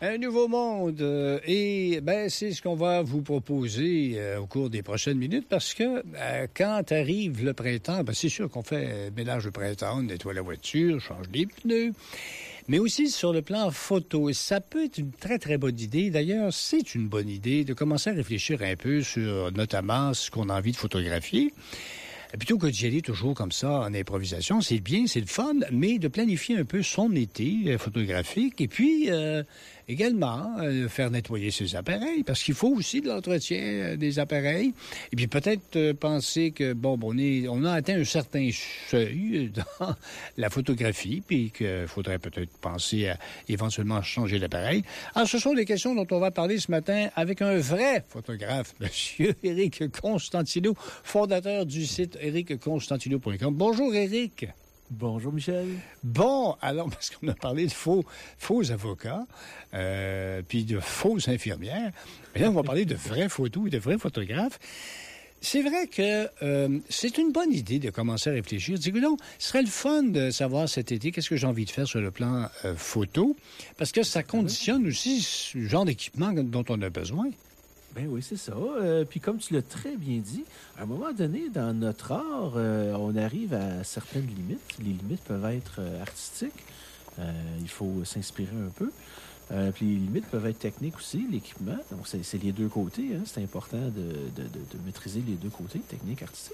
Un nouveau monde c'est ce qu'on va vous proposer au cours des prochaines minutes parce que quand arrive le printemps, c'est sûr qu'on fait ménage de printemps, on nettoie la voiture, change les pneus, mais aussi sur le plan photo. Et ça peut être une très, très bonne idée. D'ailleurs, c'est une bonne idée de commencer à réfléchir un peu sur notamment ce qu'on a envie de photographier. Plutôt que d'y aller toujours comme ça en improvisation, c'est bien, c'est le fun, mais de planifier un peu son été photographique et puis également faire nettoyer ses appareils parce qu'il faut aussi de l'entretien des appareils et puis peut-être penser que on a atteint un certain seuil dans la photographie puis qu'il faudrait peut-être penser à éventuellement changer l'appareil. Alors ce sont des questions dont on va parler ce matin avec un vrai photographe, Monsieur Éric Constantino, fondateur du site ericconstantino.com. Bonjour, Éric. Bonjour, Michel. Bon, alors, parce qu'on a parlé de faux avocats, puis de fausses infirmières, mais là, on va parler de vraies photos et de vrais photographes. C'est vrai que c'est une bonne idée de commencer à réfléchir. Dis donc, ce serait le fun de savoir cet été qu'est-ce que j'ai envie de faire sur le plan photo, parce que ça conditionne aussi le genre d'équipement dont on a besoin. Ben oui, c'est ça. Puis comme tu l'as très bien dit, à un moment donné, dans notre art, on arrive à certaines limites. Les limites peuvent être artistiques. Il faut s'inspirer un peu. Puis les limites peuvent être techniques aussi, l'équipement. Donc, c'est les deux côtés. Hein. C'est important de maîtriser les deux côtés, technique, artistique.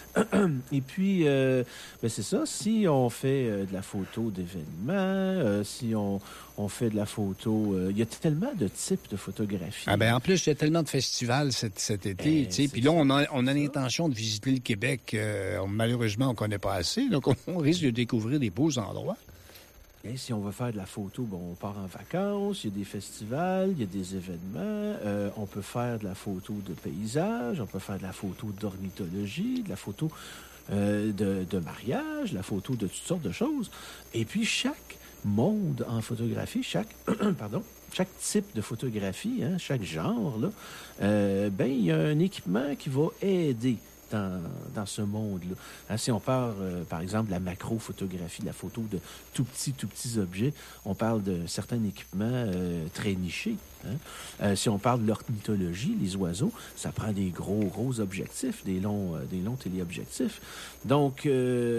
Et puis, c'est ça. Si on fait de la photo d'événements, si on fait de la photo... il y a tellement de types de photographies. En plus, il y a tellement de festivals cet été. Puis là, on a l'intention de visiter le Québec. Malheureusement, on ne connaît pas assez. Donc, on risque de découvrir des beaux endroits. Et si on veut faire de la photo, on part en vacances, il y a des festivals, il y a des événements. On peut faire de la photo de paysage, on peut faire de la photo d'ornithologie, de la photo de mariage, la photo de toutes sortes de choses. Et puis, chaque monde en photographie, chaque type de photographie, hein, chaque genre, là, il y a un équipement qui va aider dans ce monde-là. Hein, si on parle, par exemple, de la macro-photographie, de la photo de tout petits objets, on parle de certains équipements très nichés. Hein. Si on parle de l'ornithologie, les oiseaux, ça prend des gros objectifs, des longs téléobjectifs. Donc,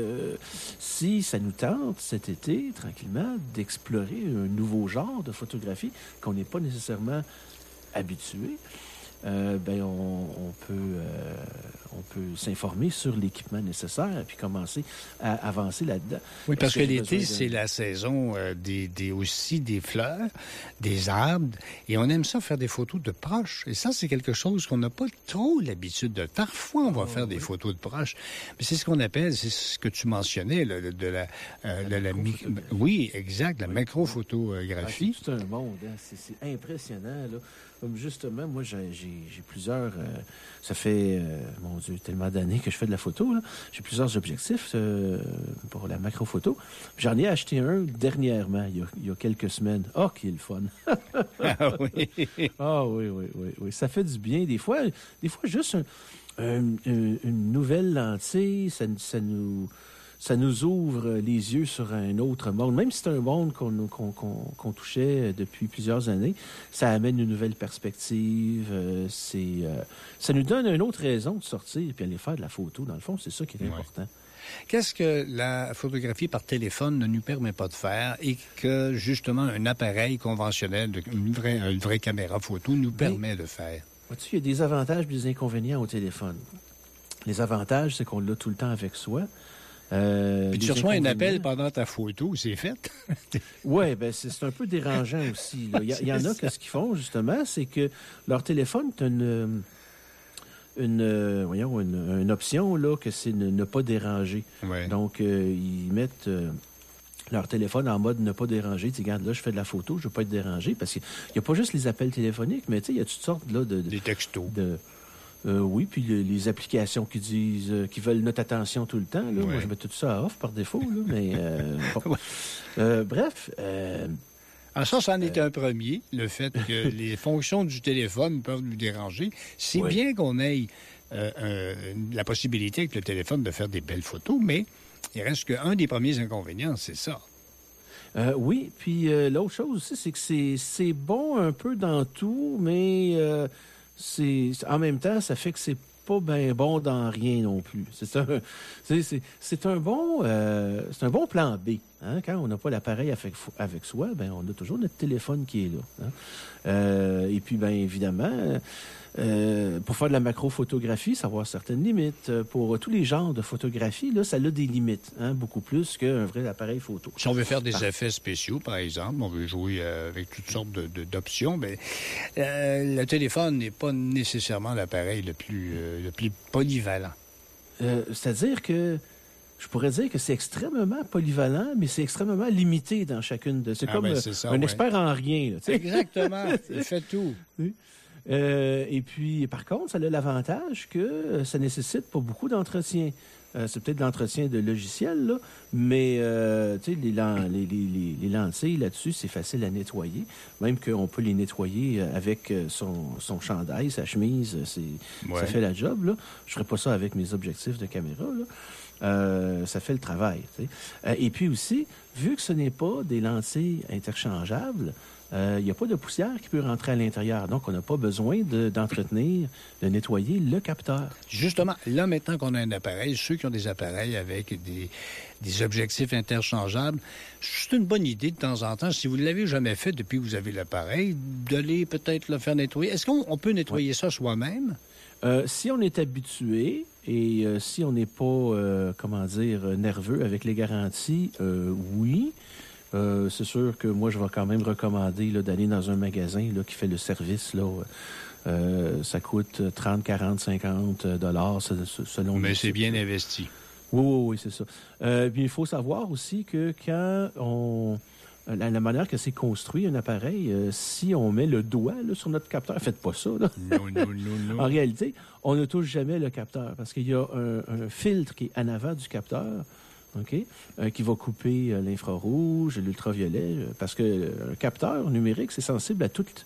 si ça nous tente cet été, tranquillement, d'explorer un nouveau genre de photographie qu'on n'est pas nécessairement habitué, on peut s'informer sur l'équipement nécessaire et puis commencer à avancer là-dedans. Oui, parce que l'été, c'est la saison aussi des fleurs, des arbres, et on aime ça faire des photos de proches. Et ça, c'est quelque chose qu'on n'a pas trop l'habitude de. Parfois, on va faire des photos de proches, mais c'est ce qu'on appelle, c'est ce que tu mentionnais, oui, exact, la macrophotographie. C'est tout un monde, hein. C'est impressionnant, là. Comme justement, moi, j'ai plusieurs... ça fait, mon Dieu, tellement d'années que je fais de la photo, là. J'ai plusieurs objectifs pour la macro-photo. J'en ai acheté un dernièrement, il y a quelques semaines. Oh, qui est le fun! Ah oui! Ah oui. Ça fait du bien. Des fois juste une nouvelle lentille, ça nous ouvre les yeux sur un autre monde. Même si c'est un monde qu'on touchait depuis plusieurs années, ça amène une nouvelle perspective. Ça nous donne une autre raison de sortir et puis aller faire de la photo. Dans le fond, c'est ça qui est important. Qu'est-ce que la photographie par téléphone ne nous permet pas de faire et que, justement, un appareil conventionnel, une vraie caméra photo nous permet de faire? Vois-tu, il y a des avantages et des inconvénients au téléphone. Les avantages, c'est qu'on l'a tout le temps avec soi. Puis tu reçois un appel pendant ta photo, c'est fait? Oui, c'est un peu dérangeant aussi. Il y en a que ce qu'ils font, justement, c'est que leur téléphone a une option, là, que c'est ne pas déranger. Ouais. Donc, ils mettent leur téléphone en mode ne pas déranger. Tu sais, regarde, là, je fais de la photo, je veux pas être dérangé, parce qu'il n'y a pas juste les appels téléphoniques, mais tu sais, il y a toutes sortes, là, des textos. Oui, puis les applications qui disent qui veulent notre attention tout le temps. Là, moi, je mets tout ça à off par défaut. Là, mais bref. Alors ça en est un premier, le fait que les fonctions du téléphone peuvent nous déranger. C'est bien qu'on ait la possibilité avec le téléphone de faire des belles photos, mais il reste qu'un des premiers inconvénients, c'est ça. Oui, puis l'autre chose aussi, c'est que c'est bon un peu dans tout, mais en même temps, ça fait que c'est pas bien bon dans rien non plus. C'est un bon plan B. Hein? Quand on n'a pas l'appareil avec soi, ben on a toujours notre téléphone qui est là. Hein? Et puis, bien évidemment, pour faire de la macrophotographie, ça va avoir certaines limites. Pour tous les genres de photographie, là, ça a des limites, hein, beaucoup plus qu'un vrai appareil photo. Si on veut faire des effets spéciaux, par exemple, on veut jouer avec toutes sortes d'options, mais le téléphone n'est pas nécessairement l'appareil le plus polyvalent. C'est-à-dire que je pourrais dire que c'est extrêmement polyvalent, mais c'est extrêmement limité dans chacune de... C'est comme un expert en rien. Là, exactement, il fait tout. Oui. Et puis, par contre, ça a l'avantage que ça nécessite pas beaucoup d'entretien. C'est peut-être de l'entretien de logiciels, là, mais tu sais, les lentilles là-dessus, c'est facile à nettoyer. Même qu'on peut les nettoyer avec son chandail, sa chemise, ça fait la job. Là. Je ferais pas ça avec mes objectifs de caméra. Là. Ça fait le travail. Tu sais. Et puis aussi, vu que ce n'est pas des lentilles interchangeables, il n'y a pas de poussière qui peut rentrer à l'intérieur. Donc, on n'a pas besoin d'entretenir, de nettoyer le capteur. Justement, là, maintenant qu'on a un appareil, ceux qui ont des appareils avec des objectifs interchangeables, c'est une bonne idée de temps en temps, si vous ne l'avez jamais fait depuis que vous avez l'appareil, d'aller peut-être le faire nettoyer. Est-ce qu'on peut nettoyer ça soi-même? Si on est habitué et si on n'est pas, nerveux avec les garanties, oui. C'est sûr que moi, je vais quand même recommander là, d'aller dans un magasin là, qui fait le service. Là, ça coûte 30, 40, 50 $ selon... Mais c'est bien investi. Oui, c'est ça. Puis il faut savoir aussi que quand on... La manière que c'est construit, un appareil, si on met le doigt là, sur notre capteur, faites pas ça. Là. Non. En réalité, on ne touche jamais le capteur parce qu'il y a un filtre qui est en avant du capteur. Okay? Qui va couper l'infrarouge, l'ultraviolet, parce que un capteur numérique, c'est sensible à toutes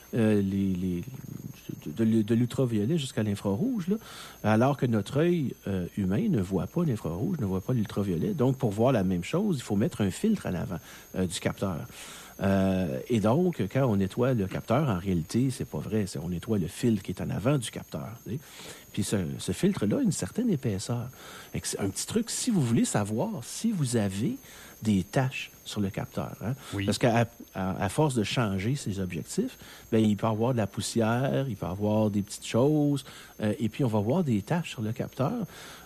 de l'ultraviolet jusqu'à l'infrarouge, là, alors que notre œil humain ne voit pas l'infrarouge, ne voit pas l'ultraviolet. Donc, pour voir la même chose, il faut mettre un filtre en avant du capteur. Et donc, quand on nettoie le capteur, en réalité, c'est pas vrai. On nettoie le filtre qui est en avant du capteur. Tu sais? Puis ce filtre-là a une certaine épaisseur. Un petit truc, si vous voulez savoir si vous avez des taches sur le capteur. Hein? Oui. Parce qu'à force de changer ses objectifs, bien, il peut y avoir de la poussière, il peut y avoir des petites choses, et puis on va voir des taches sur le capteur.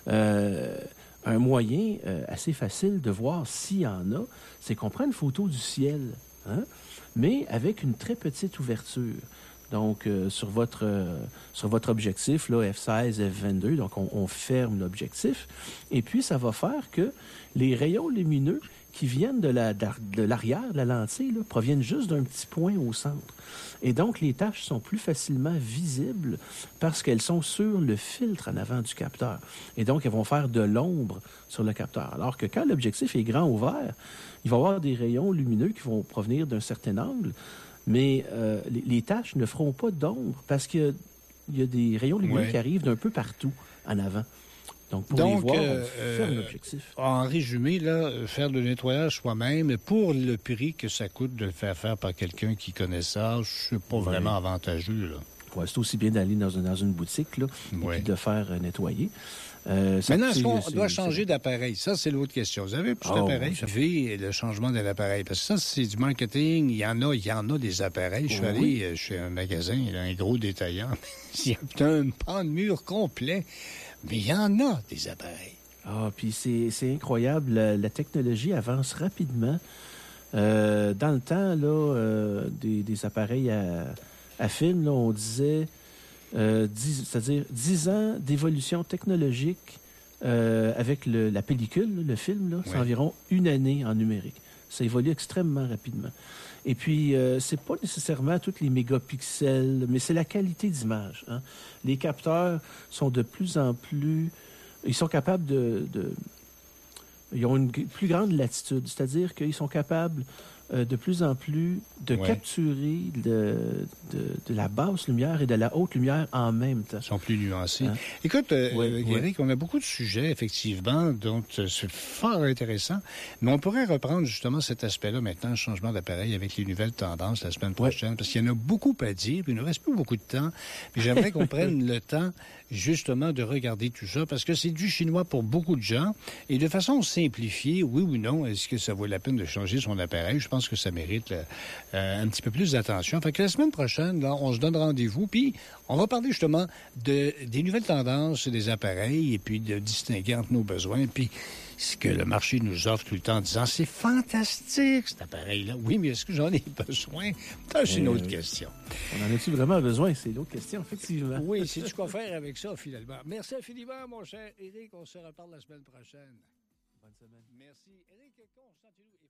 Un moyen assez facile de voir s'il y en a, c'est qu'on prend une photo du ciel, hein? Mais avec une très petite ouverture. Donc, sur votre objectif, là, F16, F22, donc on ferme l'objectif. Et puis, ça va faire que les rayons lumineux qui viennent de l'arrière de la lentille là, proviennent juste d'un petit point au centre. Et donc, les taches sont plus facilement visibles parce qu'elles sont sur le filtre en avant du capteur. Et donc, elles vont faire de l'ombre sur le capteur. Alors que quand l'objectif est grand ouvert, il va y avoir des rayons lumineux qui vont provenir d'un certain angle. Mais les taches ne feront pas d'ombre parce qu'il y a des rayons lumineux qui arrivent d'un peu partout en avant. Donc, pour les voir, on ferme l'objectif. En résumé, là, faire le nettoyage soi-même, pour le prix que ça coûte de le faire par quelqu'un qui connaît ça, c'est pas vraiment avantageux, là. Ouais, c'est aussi bien d'aller dans une boutique là, et puis de le faire nettoyer. Maintenant, est-ce qu'on doit changer d'appareil? Ça, c'est l'autre question. Vous avez plus d'appareils? Vous avez le changement de l'appareil. Parce que ça, c'est du marketing. Il y en a des appareils. Je suis allé chez un magasin, un gros détaillant. Il y a un pan de mur complet. Mais il y en a des appareils. Ah, puis c'est incroyable. La technologie avance rapidement. Dans le temps, là, des appareils à film, là, on disait... c'est-à-dire 10 ans d'évolution technologique avec la pellicule, le film, là, c'est environ 1 année en numérique. Ça évolue extrêmement rapidement. Et puis, c'est pas nécessairement tous les mégapixels, mais c'est la qualité d'image. Hein. Les capteurs sont de plus en plus... Ils sont capables ils ont une plus grande latitude, c'est-à-dire qu'ils sont capables de plus en plus de capturer de la basse lumière et de la haute lumière en même temps. Ils sont plus nuancés. Écoute, Éric, on a beaucoup de sujets, effectivement, dont c'est fort intéressant, mais on pourrait reprendre justement cet aspect-là maintenant, le changement d'appareil avec les nouvelles tendances la semaine prochaine, parce qu'il y en a beaucoup à dire, puis il ne nous reste plus beaucoup de temps, puis j'aimerais qu'on prenne le temps justement de regarder tout ça, parce que c'est du chinois pour beaucoup de gens, et de façon simplifiée, oui ou non, est-ce que ça vaut la peine de changer son appareil? Je pense que ça mérite un petit peu plus d'attention. Fait que la semaine prochaine, là, on se donne rendez-vous, puis on va parler justement des nouvelles tendances des appareils, et puis de distinguer entre nos besoins, puis ce que le marché nous offre tout le temps en disant « C'est fantastique, cet appareil-là. » Oui, mais est-ce que j'en ai besoin? Ça, c'est une autre question. On en a-tu vraiment besoin? C'est l'autre question, effectivement. Oui, c'est-tu quoi faire avec ça, finalement? Merci infiniment, mon cher Éric. On se reparle la semaine prochaine. Bonne semaine. Merci. Éric Constantinou.